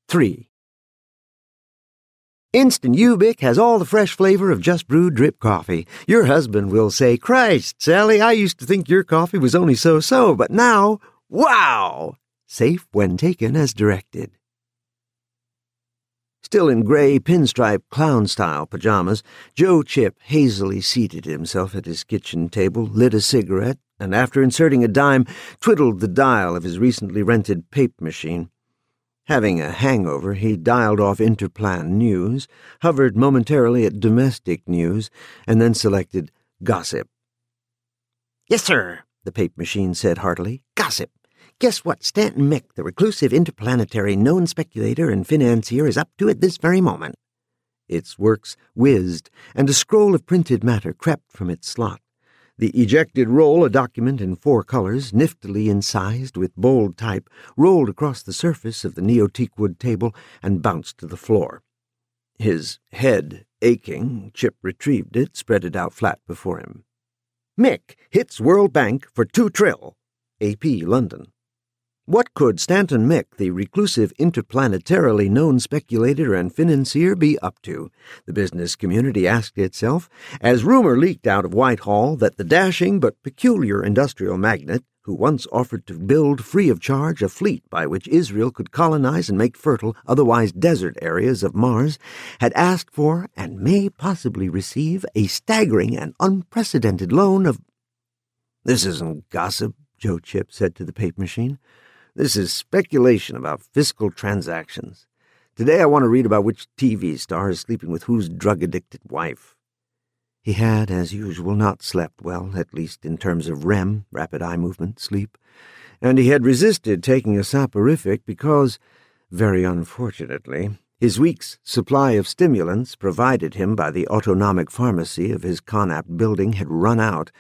3. Instant Ubic has all the fresh flavor of just brewed drip coffee. Your husband will say, "Christ, Sally, I used to think your coffee was only so-so, but now, wow!" Safe when taken as directed. Still in gray pinstripe clown-style pajamas, Joe Chip hazily seated himself at his kitchen table, lit a cigarette, and after inserting a dime, twiddled the dial of his recently rented pape machine. Having a hangover, he dialed off Interplan News, hovered momentarily at Domestic News, and then selected Gossip. "Yes, sir," the pape machine said heartily. "Gossip. Guess what Stanton Mick, the reclusive interplanetary known speculator and financier, is up to at this very moment." Its works whizzed, and a scroll of printed matter crept from its slot. The ejected roll, a document in 4 colors, niftily incised with bold type, rolled across the surface of the neo-teakwood table and bounced to the floor. His head aching, Chip retrieved it, spread it out flat before him. "Mick hits World Bank for 2 trill. AP London." What could Stanton Mick, the reclusive interplanetarily known speculator and financier, be up to? The business community asked itself, as rumor leaked out of Whitehall that the dashing but peculiar industrial magnate, who once offered to build free of charge a fleet by which Israel could colonize and make fertile otherwise desert areas of Mars, had asked for, and may possibly receive, a staggering and unprecedented loan of— "This isn't gossip," Joe Chip said to the pape machine. "This is speculation about fiscal transactions. Today I want to read about which TV star is sleeping with whose drug-addicted wife." He had, as usual, not slept well, at least in terms of REM, rapid eye movement, sleep, and he had resisted taking a soporific because, very unfortunately, his week's supply of stimulants provided him by the autonomic pharmacy of his Connaught building had run out,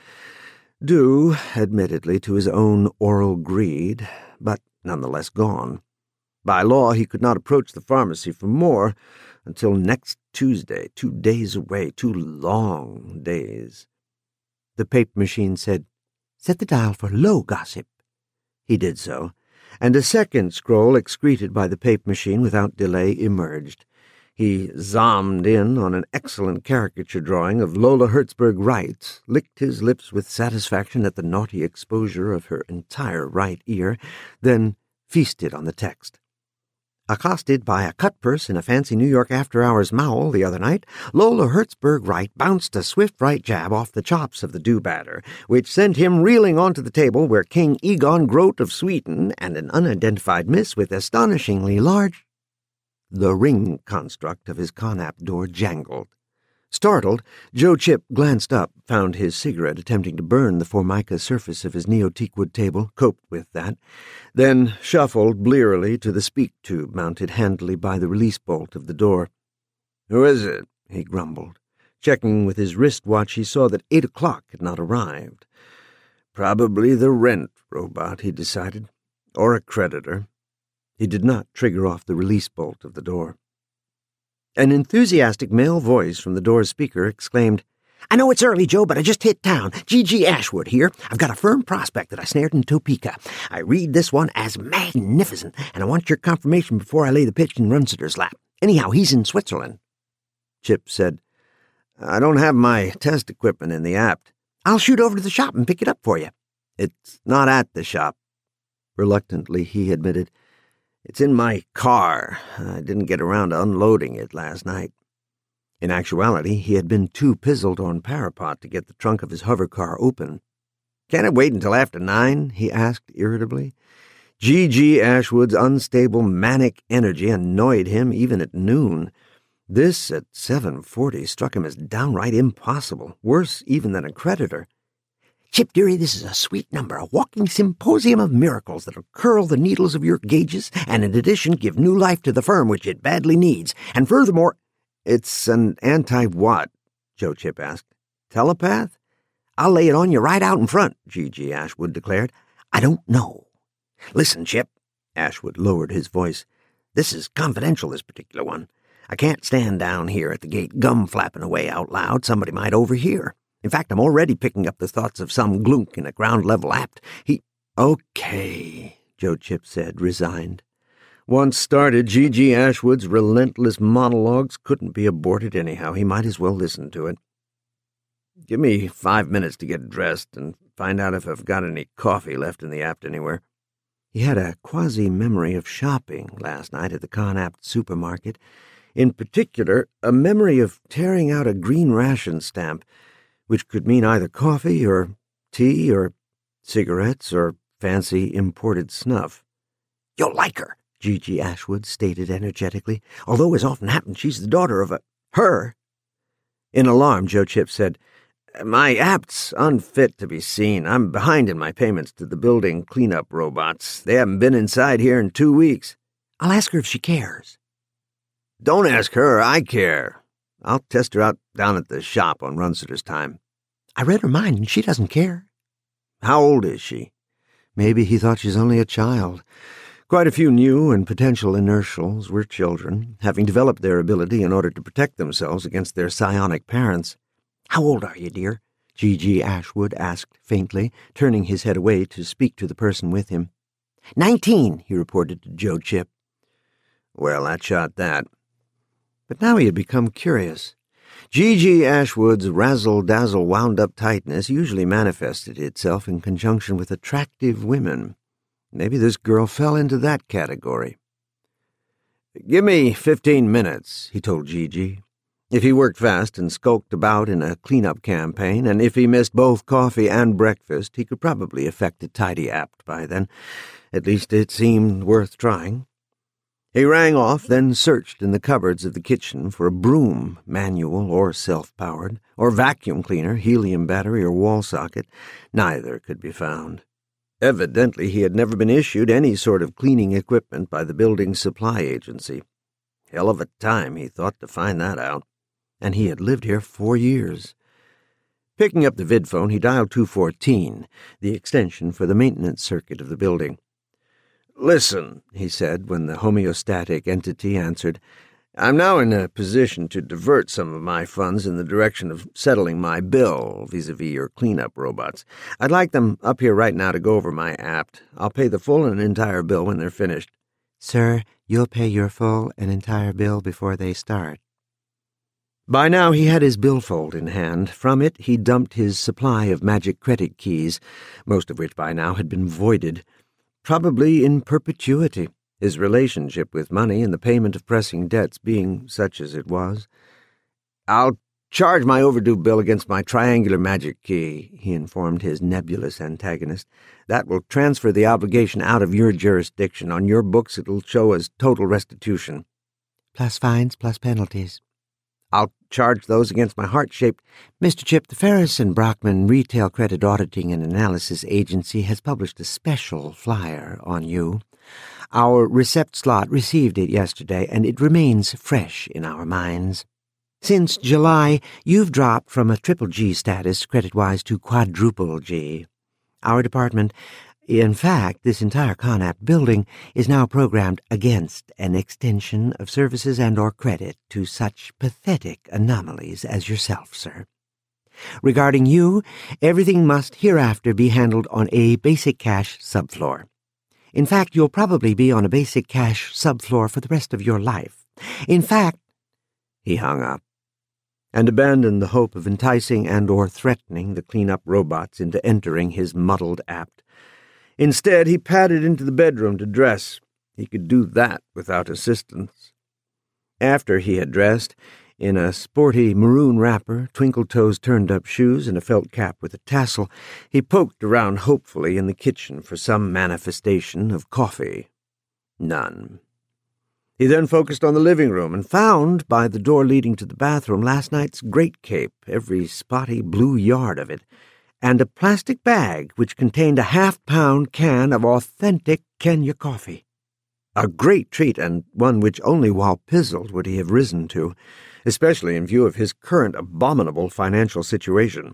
due, admittedly, to his own oral greed, but nonetheless gone. By law, he could not approach the pharmacy for more until next Tuesday, 2 days away, 2 long days. The pape machine said, "Set the dial for low, Gossip." He did so, and a second scroll excreted by the pape machine without delay emerged. He zoomed in on an excellent caricature drawing of Lola Hertzberg Wright, licked his lips with satisfaction at the naughty exposure of her entire right ear, then feasted on the text. "Accosted by a cut purse in a fancy New York after-hours mowl the other night, Lola Hertzberg Wright bounced a swift right jab off the chops of the do-batter, which sent him reeling onto the table where King Egon Grote of Sweden and an unidentified miss with astonishingly large—" The ring construct of his Connaught door jangled. Startled, Joe Chip glanced up, found his cigarette attempting to burn the formica surface of his neo-teakwood table, coped with that, then shuffled blearily to the speak-tube mounted handily by the release bolt of the door. "Who is it?" he grumbled. Checking with his wristwatch, he saw that 8 o'clock had not arrived. Probably the rent robot, he decided, or a creditor. He did not trigger off the release bolt of the door. An enthusiastic male voice from the door's speaker exclaimed, "I know it's early, Joe, but I just hit town. G.G. Ashwood here. I've got a firm prospect that I snared in Topeka. I read this one as magnificent, and I want your confirmation before I lay the pitch in Runsiter's lap. Anyhow, he's in Switzerland." Chip said, "I don't have my test equipment in the apt." "I'll shoot over to the shop and pick it up for you." "It's not at the shop." Reluctantly, he admitted, "It's in my car. I didn't get around to unloading it last night." In actuality, he had been too pizzled on Parapet to get the trunk of his hover car open. "Can't it wait until after 9?" he asked irritably. G.G. Ashwood's unstable, manic energy annoyed him even at noon. This, at 7:40, struck him as downright impossible, worse even than a creditor. "Chip, dearie, this is a sweet number, a walking symposium of miracles that'll curl the needles of your gauges and in addition give new life to the firm, which it badly needs. And furthermore—" "It's an anti-what?" Joe Chip asked. "Telepath?" "I'll lay it on you right out in front," G.G. Ashwood declared. "I don't know. Listen, Chip." Ashwood lowered his voice. "This is confidential, this particular one. I can't stand down here at the gate gum-flapping away out loud. Somebody might overhear. In fact, I'm already picking up the thoughts of some glunk in a ground-level apt. Okay," Joe Chip said, resigned. Once started, G.G. Ashwood's relentless monologues couldn't be aborted anyhow. He might as well listen to it. Give me 5 minutes to get dressed and find out if I've got any coffee left in the apt anywhere. He had a quasi-memory of shopping last night at the Con-Apt supermarket. In particular, a memory of tearing out a green ration stamp, which could mean either coffee or tea or cigarettes or fancy imported snuff. "You'll like her," G.G. Ashwood stated energetically, "although, as often happens, she's the daughter of her." In alarm, Joe Chip said, "My apt's unfit to be seen. I'm behind in my payments to the building cleanup robots. They haven't been inside here in 2 weeks. I'll ask her if she cares." "Don't ask her, I care. I'll test her out down at the shop on Runsiter's time." "I read her mind, and she doesn't care." "How old is she?" Maybe he thought she's only a child. Quite a few new and potential inertials were children, having developed their ability in order to protect themselves against their psionic parents. "How old are you, dear?" G.G. Ashwood asked faintly, turning his head away to speak to the person with him. 19, he reported to Joe Chip. Well, that shot that. But now he had become curious. G.G. Ashwood's razzle-dazzle wound-up tightness usually manifested itself in conjunction with attractive women. Maybe this girl fell into that category. "Give me 15 minutes, he told G.G. If he worked fast and skulked about in a clean-up campaign, and if he missed both coffee and breakfast, he could probably effect a tidy apt by then. At least it seemed worth trying. He rang off, then searched in the cupboards of the kitchen for a broom, manual or self-powered, or vacuum cleaner, helium battery, or wall socket. Neither could be found. Evidently, he had never been issued any sort of cleaning equipment by the building supply agency. Hell of a time, he thought, to find that out. And he had lived here 4 years. Picking up the vidphone, he dialed 214, the extension for the maintenance circuit of the building. "Listen," he said when the homeostatic entity answered, "I'm now in a position to divert some of my funds in the direction of settling my bill vis-a-vis your cleanup robots. I'd like them up here right now to go over my apt. I'll pay the full and entire bill when they're finished." "Sir, you'll pay your full and entire bill before they start." By now he had his billfold in hand. From it he dumped his supply of magic credit keys, most of which by now had been voided, probably in perpetuity, his relationship with money and the payment of pressing debts being such as it was. "I'll charge my overdue bill against my triangular magic key," he informed his nebulous antagonist. "That will transfer the obligation out of your jurisdiction. On your books it'll show as total restitution." "Plus fines, plus penalties." "I'll charge those against my heart-shaped—" "Mr. Chip, the Ferris and Brockman Retail Credit Auditing and Analysis Agency has published a special flyer on you. Our recept slot received it yesterday, and it remains fresh in our minds. Since July, you've dropped from a triple G status credit-wise to quadruple G. Our department, in fact, this entire Con-Apt building, is now programmed against an extension of services and or credit to such pathetic anomalies as yourself, sir. Regarding you, everything must hereafter be handled on a basic cash subfloor. In fact, you'll probably be on a basic cash subfloor for the rest of your life. In fact—" He hung up and abandoned the hope of enticing and or threatening the clean-up robots into entering his muddled apt. Instead, he padded into the bedroom to dress. He could do that without assistance. After he had dressed, in a sporty maroon wrapper, twinkle-toes turned-up shoes, and a felt cap with a tassel, he poked around hopefully in the kitchen for some manifestation of coffee. None. He then focused on the living room and found, by the door leading to the bathroom, last night's great cape, every spotty blue yard of it, and a plastic bag which contained a half-pound can of authentic Kenya coffee. A great treat, and one which only while pizzled would he have risen to, especially in view of his current abominable financial situation.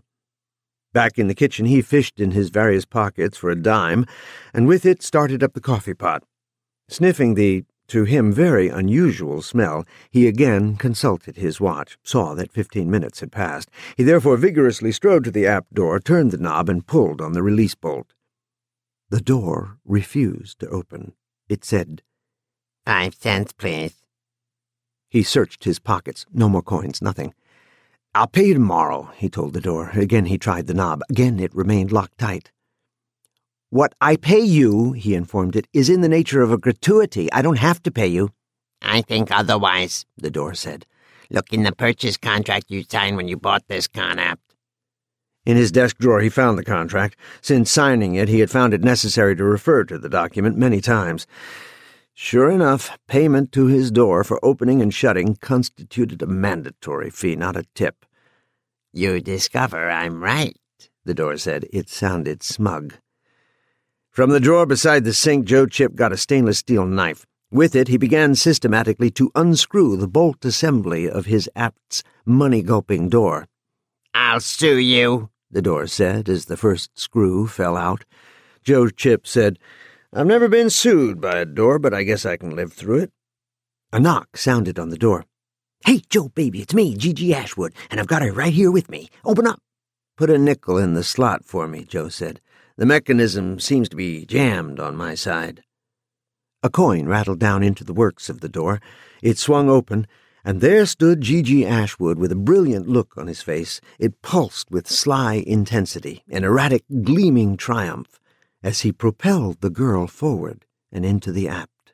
Back in the kitchen he fished in his various pockets for a dime, and with it started up the coffee pot. Sniffing the, to him, very unusual smell, he again consulted his watch, saw that 15 minutes had passed. He therefore vigorously strode to the apt door, turned the knob, and pulled on the release bolt. The door refused to open. It said, 5 cents, please. He searched his pockets. No more coins, nothing. I'll pay you tomorrow, he told the door. Again he tried the knob. Again it remained locked tight. What I pay you, he informed it, is in the nature of a gratuity. I don't have to pay you. I think otherwise, the door said. Look in the purchase contract you signed when you bought this Con-Apt. In his desk drawer he found the contract. Since signing it, he had found it necessary to refer to the document many times. Sure enough, payment to his door for opening and shutting constituted a mandatory fee, not a tip. You discover I'm right, the door said. It sounded smug. From the drawer beside the sink, Joe Chip got a stainless steel knife. With it, he began systematically to unscrew the bolt assembly of his Apt's money-gulping door. I'll sue you, the door said as the first screw fell out. Joe Chip said, I've never been sued by a door, but I guess I can live through it. A knock sounded on the door. Hey, Joe, baby, it's me, Gigi Ashwood, and I've got her right here with me. Open up. Put a nickel in the slot for me, Joe said. The mechanism seems to be jammed on my side. A coin rattled down into the works of the door. It swung open, and there stood Gigi Ashwood with a brilliant look on his face. It pulsed with sly intensity, an erratic, gleaming triumph, as he propelled the girl forward and into the Apt.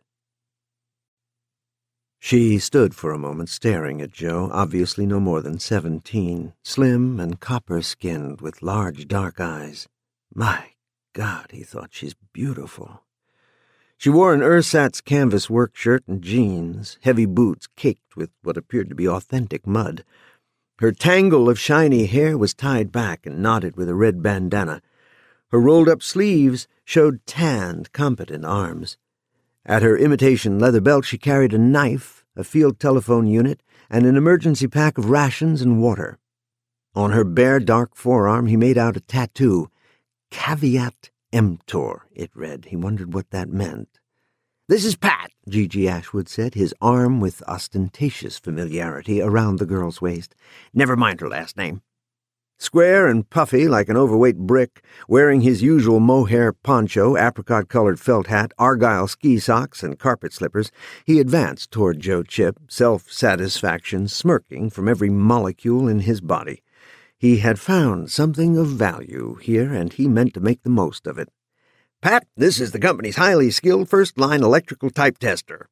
She stood for a moment staring at Joe, obviously no more than 17, slim and copper-skinned with large dark eyes. My God, he thought, she's beautiful. She wore an ersatz canvas work shirt and jeans, heavy boots caked with what appeared to be authentic mud. Her tangle of shiny hair was tied back and knotted with a red bandana. Her rolled-up sleeves showed tanned, competent arms. At her imitation leather belt she carried a knife, a field telephone unit, and an emergency pack of rations and water. On her bare, dark forearm he made out a tattoo. Caveat emptor, it read. He wondered what that meant. This is Pat, Gigi Ashwood said, his arm with ostentatious familiarity around the girl's waist. Never mind her last name. Square and puffy like an overweight brick, wearing his usual mohair poncho, apricot-colored felt hat, argyle ski socks, and carpet slippers, he advanced toward Joe Chip, self-satisfaction smirking from every molecule in his body. He had found something of value here, and he meant to make the most of it. Pat, this is the company's highly skilled first-line electrical type tester.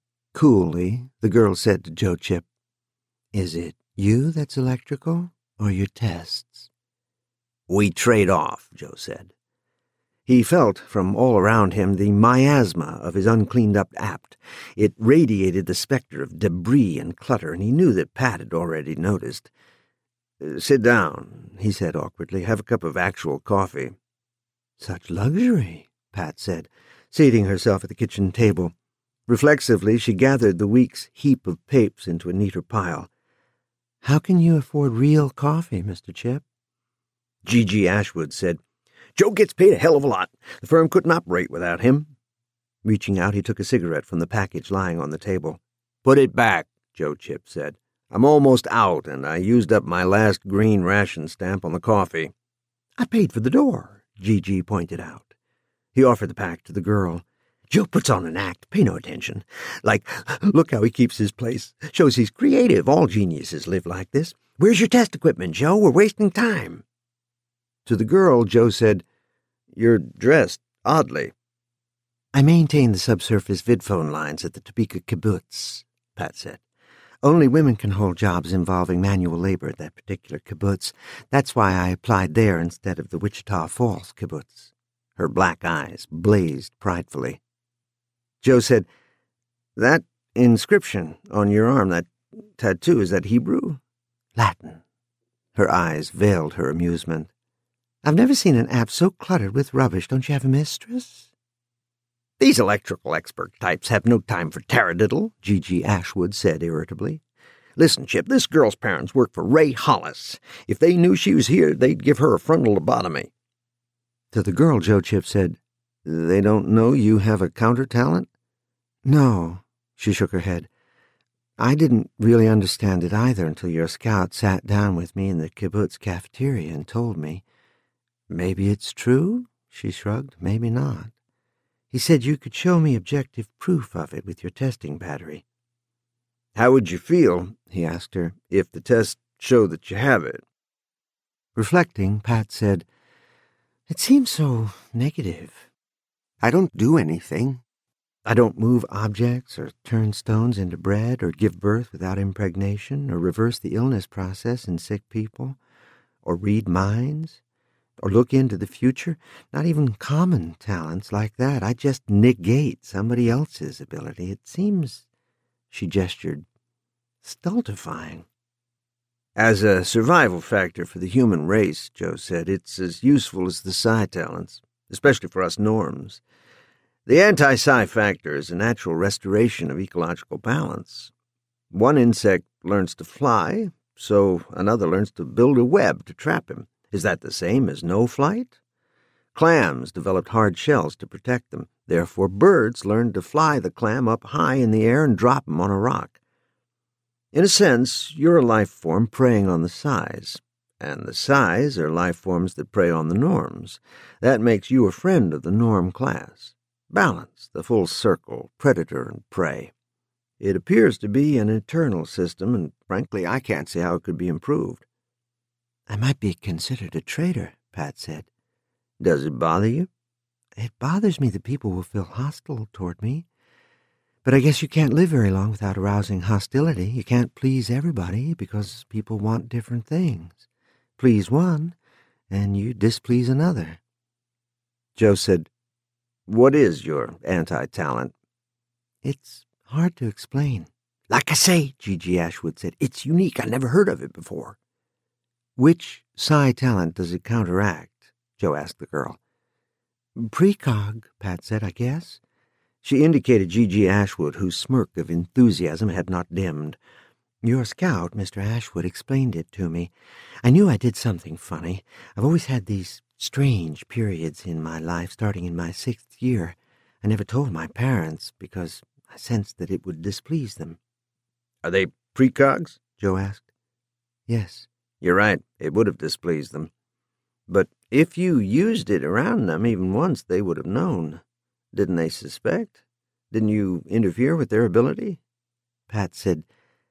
Coolly, the girl said to Joe Chip, Is it you that's electrical, or your tests? We trade off, Joe said. He felt from all around him the miasma of his uncleaned-up Apt. It radiated the specter of debris and clutter, and he knew that Pat had already noticed. Sit down, he said awkwardly. Have a cup of actual coffee. Such luxury, Pat said, seating herself at the kitchen table. Reflexively, she gathered the week's heap of papes into a neater pile. How can you afford real coffee, Mr. Chip? Gigi Ashwood said, Joe gets paid a hell of a lot. The firm couldn't operate without him. Reaching out, he took a cigarette from the package lying on the table. Put it back, Joe Chip said. I'm almost out, and I used up my last green ration stamp on the coffee. I paid for the door, Gigi pointed out. He offered the pack to the girl. Joe puts on an act. Pay no attention. Like, look how he keeps his place. Shows he's creative. All geniuses live like this. Where's your test equipment, Joe? We're wasting time. To the girl, Joe said, You're dressed oddly. I maintain the subsurface vidphone lines at the Topeka kibbutz, Pat said. Only women can hold jobs involving manual labor at that particular kibbutz. That's why I applied there instead of the Wichita Falls kibbutz. Her black eyes blazed pridefully. Joe said, That inscription on your arm, that tattoo, is that Hebrew? Latin. Her eyes veiled her amusement. I've never seen an Apt so cluttered with rubbish. Don't you have a mistress? These electrical expert types have no time for taradiddle, Gigi Ashwood said irritably. Listen, Chip, this girl's parents work for Ray Hollis. If they knew she was here, they'd give her a frontal lobotomy. To the girl, Joe Chip said, They don't know you have a counter-talent? No, she shook her head. I didn't really understand it either until your scout sat down with me in the kibbutz cafeteria and told me. Maybe it's true, she shrugged, maybe not. He said you could show me objective proof of it with your testing battery. How would you feel, he asked her, if the tests show that you have it? Reflecting, Pat said, "It seems so negative. I don't do anything. I don't move objects or turn stones into bread or give birth without impregnation or reverse the illness process in sick people or read minds or look into the future. Not even common talents like that. I just negate somebody else's ability. It seems," she gestured, "stultifying." As a survival factor for the human race, Joe said, it's as useful as the psi talents, especially for us norms. The anti-psi factor is a natural restoration of ecological balance. One insect learns to fly, so another learns to build a web to trap him. Is that the same as no flight? Clams developed hard shells to protect them. Therefore, birds learned to fly the clam up high in the air and drop him on a rock. In a sense, you're a life form preying on the psis, and the psis are life forms that prey on the norms. That makes you a friend of the norm class. Balance, the full circle, predator and prey. It appears to be an eternal system, and frankly, I can't see how it could be improved. "I might be considered a traitor," Pat said. Does it bother you? "It bothers me that people will feel hostile toward me. But I guess you can't live very long without arousing hostility. You can't please everybody because people want different things. Please one, and you displease another." Joe said, "What is your anti-talent?" "It's hard to explain." "Like I say," Gigi Ashwood said, "it's unique. I never heard of it before." "Which psi talent does it counteract?" Joe asked the girl. "Precog," Pat said, "I guess." She indicated Gigi Ashwood, whose smirk of enthusiasm had not dimmed. "Your scout, Mr. Ashwood, explained it to me. I knew I did something funny. I've always had these strange periods in my life, starting in my 6th year. I never told my parents because I sensed that it would displease them." "Are they precogs?" Joe asked. "Yes." "You're right. It would have displeased them. But if you used it around them even once, they would have known. Didn't they suspect? Didn't you interfere with their ability?" Pat said,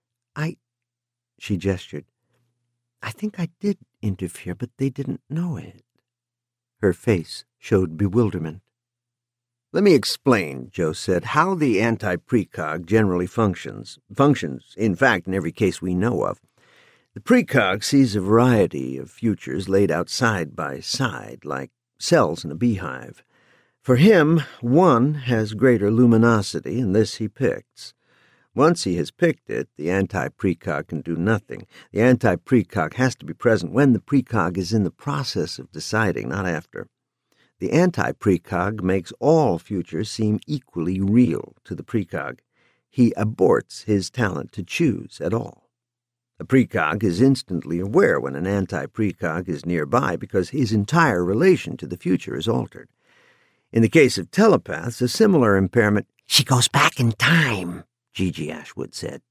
She gestured. "I think I did interfere, but they didn't know it." Her face showed bewilderment. "Let me explain," Joe said, "how the anti-precog generally functions. Functions, in fact, in every case we know of. The precog sees a variety of futures laid out side by side, like cells in a beehive. For him, one has greater luminosity, and this he picks. Once he has picked it, the anti-precog can do nothing. The anti-precog has to be present when the precog is in the process of deciding, not after. The anti-precog makes all futures seem equally real to the precog. He aborts his talent to choose at all. A precog is instantly aware when an anti-precog is nearby because his entire relation to the future is altered. In the case of telepaths, a similar impairment— "She goes back in time," Gigi Ashwood said.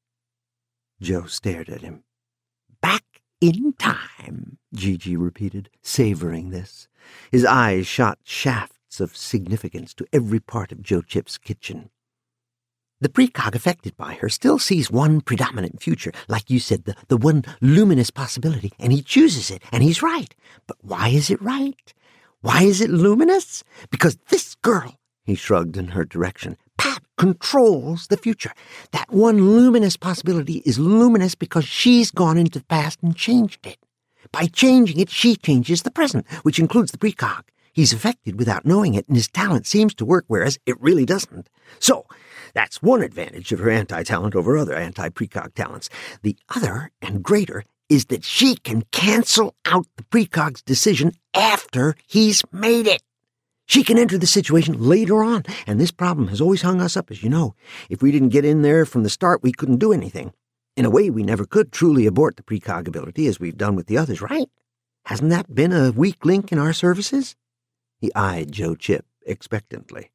Joe stared at him. "Back in time," Gigi repeated, savoring this. His eyes shot shafts of significance to every part of Joe Chip's kitchen. "The precog affected by her still sees one predominant future, like you said, the one luminous possibility, and he chooses it, and he's right. But why is it right? Why is it luminous? Because this girl," he shrugged in her direction, "Pat, controls the future. That one luminous possibility is luminous because she's gone into the past and changed it. By changing it, she changes the present, which includes the precog. He's affected without knowing it, and his talent seems to work, whereas it really doesn't. So, that's one advantage of her anti-talent over other anti-precog talents. The other, and greater, is that she can cancel out the precog's decision after he's made it. She can enter the situation later on, and this problem has always hung us up, as you know. If we didn't get in there from the start, we couldn't do anything. In a way, we never could truly abort the precog ability as we've done with the others, right? Hasn't that been a weak link in our services?" He eyed Joe Chip expectantly.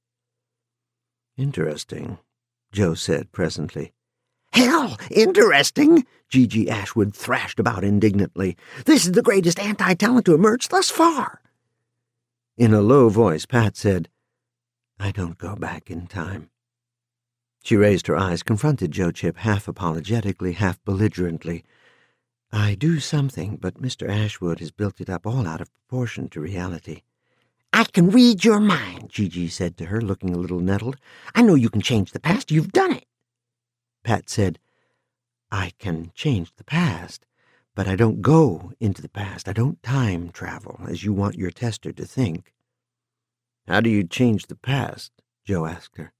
"Interesting," Joe said presently. "Hell, interesting," Gigi Ashwood thrashed about indignantly. "This is the greatest anti-talent to emerge thus far." In a low voice, Pat said, I don't go back in time. She raised her eyes, confronted Joe Chip half apologetically, half belligerently. I do something, but Mr. Ashwood has built it up all out of proportion to reality. I can read your mind, Gigi said to her, looking a little nettled. I know you can change the past. You've done it. Pat said, I can change the past, but I don't go into the past. I don't time travel, as you want your tester to think. How do you change the past? Joe asked her.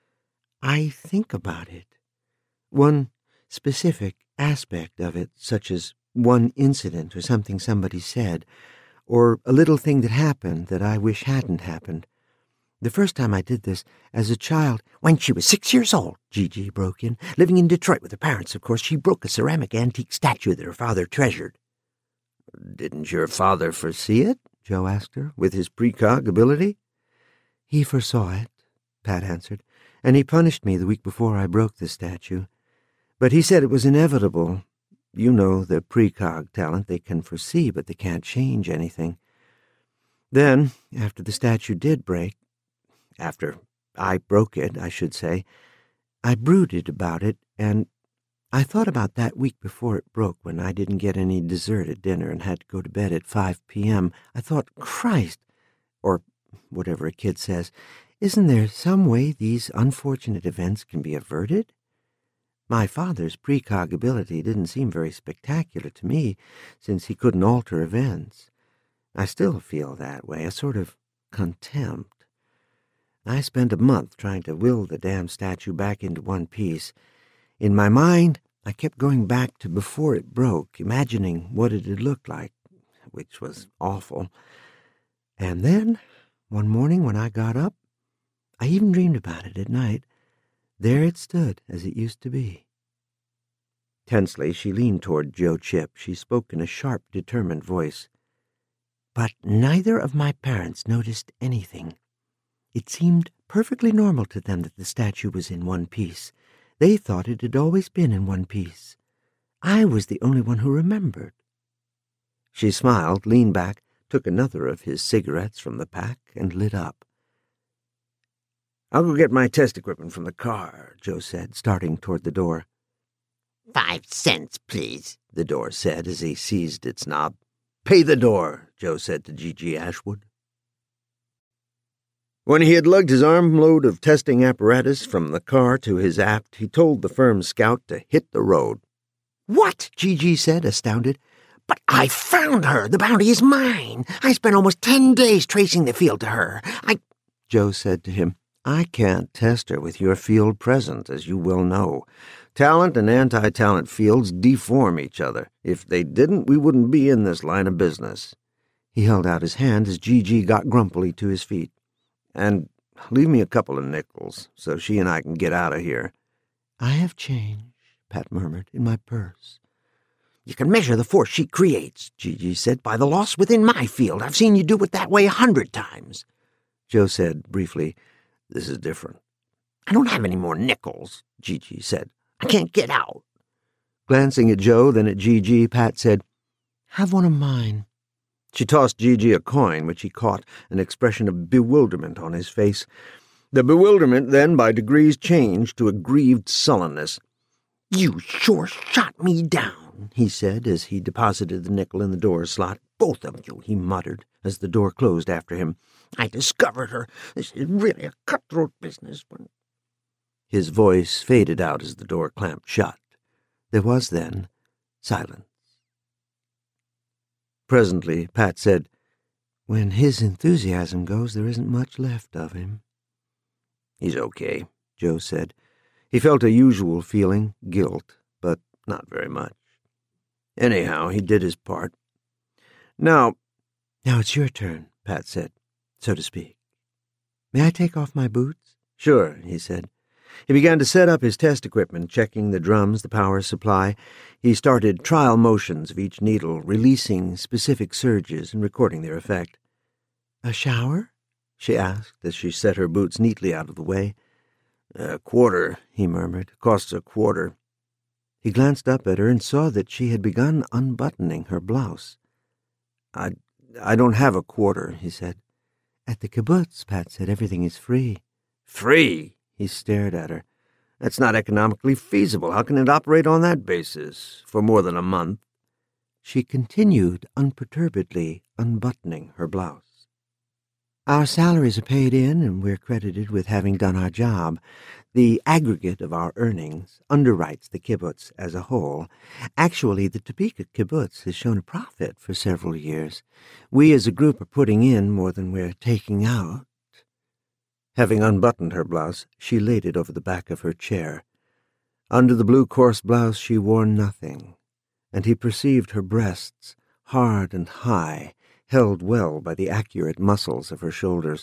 I think about it. One specific aspect of it, such as one incident or something somebody said, or a little thing that happened that I wish hadn't happened. The first time I did this, as a child— When she was 6 years old, Gigi broke in. Living in Detroit with her parents, of course, she broke a ceramic antique statue that her father treasured. Didn't your father foresee it? Joe asked her, with his precog ability. He foresaw it, Pat answered, and he punished me the week before I broke the statue. But he said it was inevitable. You know the precog talent. They can foresee, but they can't change anything. Then, after the statue did break, after I broke it, I should say, I brooded about it, and I thought about that week before it broke when I didn't get any dessert at dinner and had to go to bed at 5 p.m. I thought, Christ, or whatever a kid says, isn't there some way these unfortunate events can be averted? My father's precog ability didn't seem very spectacular to me, since he couldn't alter events. I still feel that way, a sort of contempt. I spent a month trying to will the damn statue back into one piece. In my mind, I kept going back to before it broke, imagining what it had looked like, which was awful. And then, one morning when I got up, I even dreamed about it at night. There it stood, as it used to be. Tensely, she leaned toward Joe Chip. She spoke in a sharp, determined voice. But neither of my parents noticed anything. It seemed perfectly normal to them that the statue was in one piece. They thought it had always been in one piece. I was the only one who remembered. She smiled, leaned back, took another of his cigarettes from the pack, and lit up. I'll go get my test equipment from the car, Joe said, starting toward the door. 5 cents, please, the door said as he seized its knob. Pay the door, Joe said to Gigi Ashwood. When he had lugged his armload of testing apparatus from the car to his apt, he told the firm's scout to hit the road. What? Gigi said, astounded. But I found her. The bounty is mine. I spent almost 10 days tracing the field to her. Joe said to him, I can't test her with your field present, as you well know. Talent and anti-talent fields deform each other. If they didn't, we wouldn't be in this line of business. He held out his hand as Gigi got grumpily to his feet. And leave me a couple of nickels, so she and I can get out of here. I have change, Pat murmured, in my purse. You can measure the force she creates, Gigi said, by the loss within my field. I've seen you do it that way 100 times. Joe said briefly, This is different. I don't have any more nickels, Gigi said. I can't get out. Glancing at Joe, then at Gigi, Pat said, Have one of mine. She tossed Gigi a coin, which he caught, an expression of bewilderment on his face. The bewilderment then by degrees changed to a grieved sullenness. You sure shot me down, he said as he deposited the nickel in the door slot. Both of you, he muttered as the door closed after him. I discovered her. This is really a cutthroat business. His voice faded out as the door clamped shut. There was then silence. Presently, Pat said, When his enthusiasm goes, there isn't much left of him. He's okay, Joe said. He felt a usual feeling, guilt, but not very much. Anyhow, he did his part. Now it's your turn, Pat said, so to speak. May I take off my boots? Sure, he said. He began to set up his test equipment, checking the drums, the power supply. He started trial motions of each needle, releasing specific surges and recording their effect. A shower? She asked as she set her boots neatly out of the way. A quarter, he murmured. Costs a quarter. He glanced up at her and saw that she had begun unbuttoning her blouse. I don't have a quarter, he said. At the kibbutz, Pat said, everything is free. Free? He stared at her. That's not economically feasible. How can it operate on that basis for more than a month? She continued unperturbedly, unbuttoning her blouse. Our salaries are paid in, and we're credited with having done our job. The aggregate of our earnings underwrites the kibbutz as a whole. Actually, the Topeka kibbutz has shown a profit for several years. We as a group are putting in more than we're taking out. Having unbuttoned her blouse, she laid it over the back of her chair. Under the blue coarse blouse she wore nothing, and he perceived her breasts, hard and high, held well by the accurate muscles of her shoulders.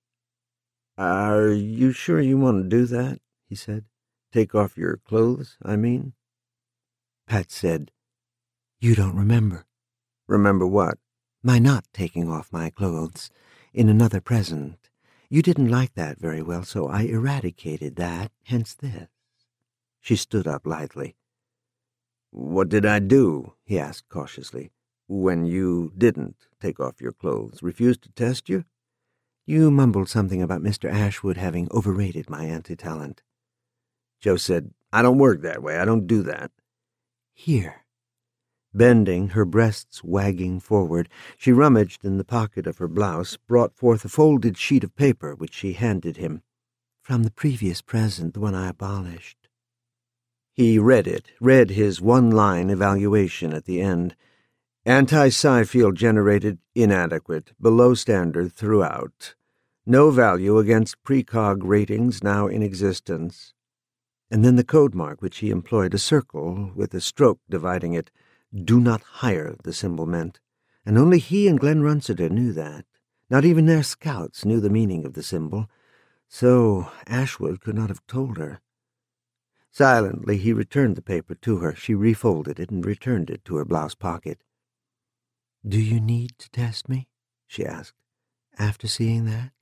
"Are you sure you want to do that?" he said. "Take off your clothes, I mean?" Pat said, "You don't remember." "Remember what?" "My not taking off my clothes in another present. You didn't like that very well, so I eradicated that, hence this." She stood up lightly. "What did I do?" he asked cautiously. "When you didn't take off your clothes, refused to test you?" "You mumbled something about Mr. Ashwood having overrated my anti-talent." Joe said, "I don't work that way. I don't do that." "Here." Bending, her breasts wagging forward, she rummaged in the pocket of her blouse, brought forth a folded sheet of paper which she handed him. "From the previous present, the one I abolished." He read it, read his one-line evaluation at the end. Anti-psi field generated inadequate, below standard throughout. No value against precog ratings now in existence. And then the code mark which he employed, a circle with a stroke dividing it. Do not hire, the symbol meant. And only he and Glenn Runsiter knew that. Not even their scouts knew the meaning of the symbol. So Ashwood could not have told her. Silently he returned the paper to her. She refolded it and returned it to her blouse pocket. "Do you need to test me?" she asked, "after seeing that?"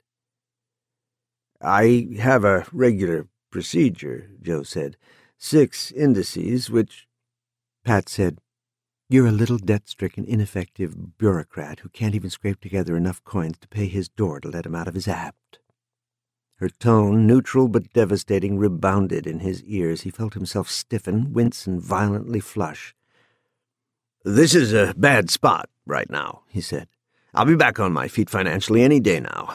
"I have a regular procedure," Joe said. 6 indices, which—" Pat said, "You're a little debt-stricken, ineffective bureaucrat who can't even scrape together enough coins to pay his door to let him out of his apt." Her tone, neutral but devastating, rebounded in his ears. He felt himself stiffen, wince, and violently flush. "This is a bad spot right now," he said. "I'll be back on my feet financially any day now.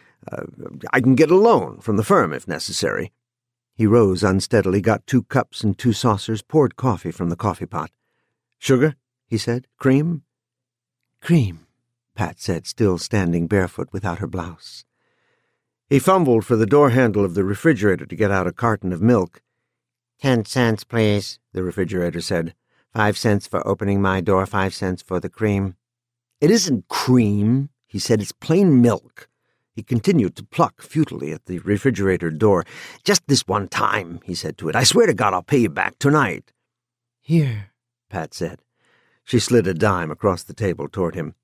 I can get a loan from the firm if necessary." He rose unsteadily, got 2 cups and 2 saucers, poured coffee from the coffee pot. "Sugar?" he said. "Cream?" "Cream," Pat said, still standing barefoot without her blouse. He fumbled for the door handle of the refrigerator to get out a carton of milk. 10 cents, please, the refrigerator said. 5 cents for opening my door, 5 cents for the cream. "It isn't cream," he said. "It's plain milk." He continued to pluck futilely at the refrigerator door. "Just this one time," he said to it. "I swear to God I'll pay you back tonight." "Here," Pat said. She slid a dime across the table toward him.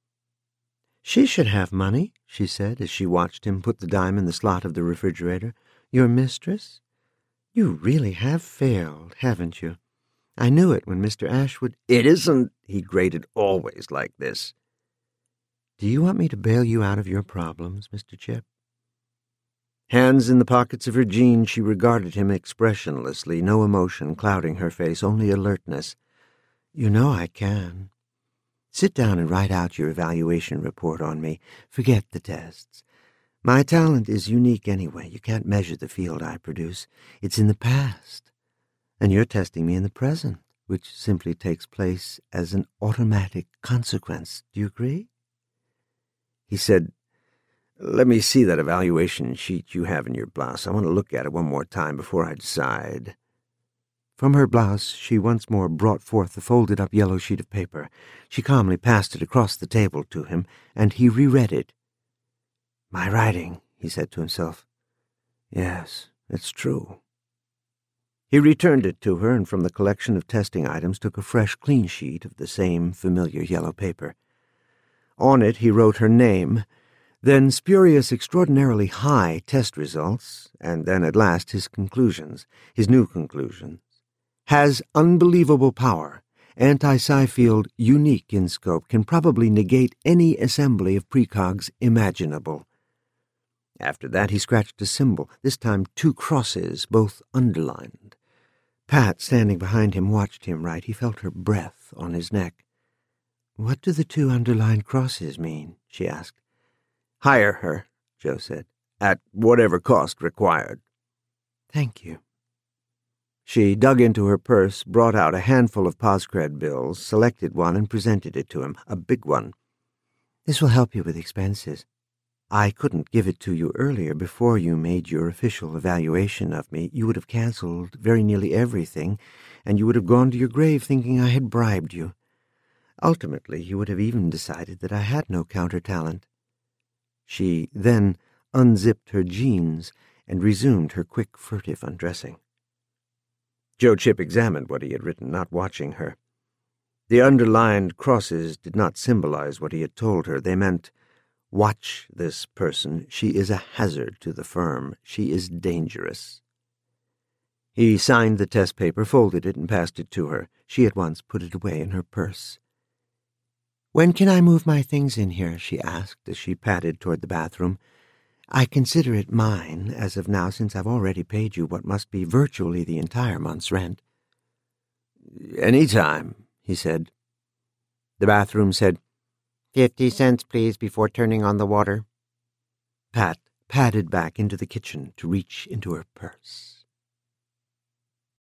"She should have money," she said, as she watched him put the dime in the slot of the refrigerator. "Your mistress? You really have failed, haven't you? I knew it when Mr. Ashwood—" "It isn't," he grated, "always like this." "Do you want me to bail you out of your problems, Mr. Chip?" Hands in the pockets of her jeans, she regarded him expressionlessly, no emotion clouding her face, only alertness. "You know I can. Sit down and write out your evaluation report on me. Forget the tests. My talent is unique anyway. You can't measure the field I produce. It's in the past. And you're testing me in the present, which simply takes place as an automatic consequence. Do you agree?" He said, "Let me see that evaluation sheet you have in your blouse. I want to look at it one more time before I decide." From her blouse, she once more brought forth the folded-up yellow sheet of paper. She calmly passed it across the table to him, and he reread it. "My writing," he said to himself. "Yes, it's true." He returned it to her, and from the collection of testing items took a fresh, clean sheet of the same familiar yellow paper. On it he wrote her name, then spurious, extraordinarily high test results, and then at last his conclusions, his new conclusions. "Has unbelievable power, Anti-Psi-Field, unique in scope, can probably negate any assembly of precogs imaginable. After that, he scratched a symbol, this time 2 crosses, both underlined. Pat, standing behind him, watched him write. He felt her breath on his neck. "What do the 2 underlined crosses mean?" she asked. "Hire her," Joe said, "at whatever cost required." "Thank you." She dug into her purse, brought out a handful of Poscred bills, selected one, and presented it to him, a big one. "This will help you with expenses. I couldn't give it to you earlier. Before you made your official evaluation of me, you would have canceled very nearly everything, and you would have gone to your grave thinking I had bribed you. Ultimately, you would have even decided that I had no counter-talent." She then unzipped her jeans and resumed her quick, furtive undressing. Joe Chip examined what he had written, not watching her. The underlined crosses did not symbolize what he had told her. They meant, "Watch this person. She is a hazard to the firm. She is dangerous." He signed the test paper, folded it, and passed it to her. She at once put it away in her purse. "When can I move my things in here?" she asked as she padded toward the bathroom. "I consider it mine as of now, since I've already paid you what must be virtually the entire month's rent." "Any time," he said. The bathroom said, 50 cents, please, before turning on the water. Pat padded back into the kitchen to reach into her purse.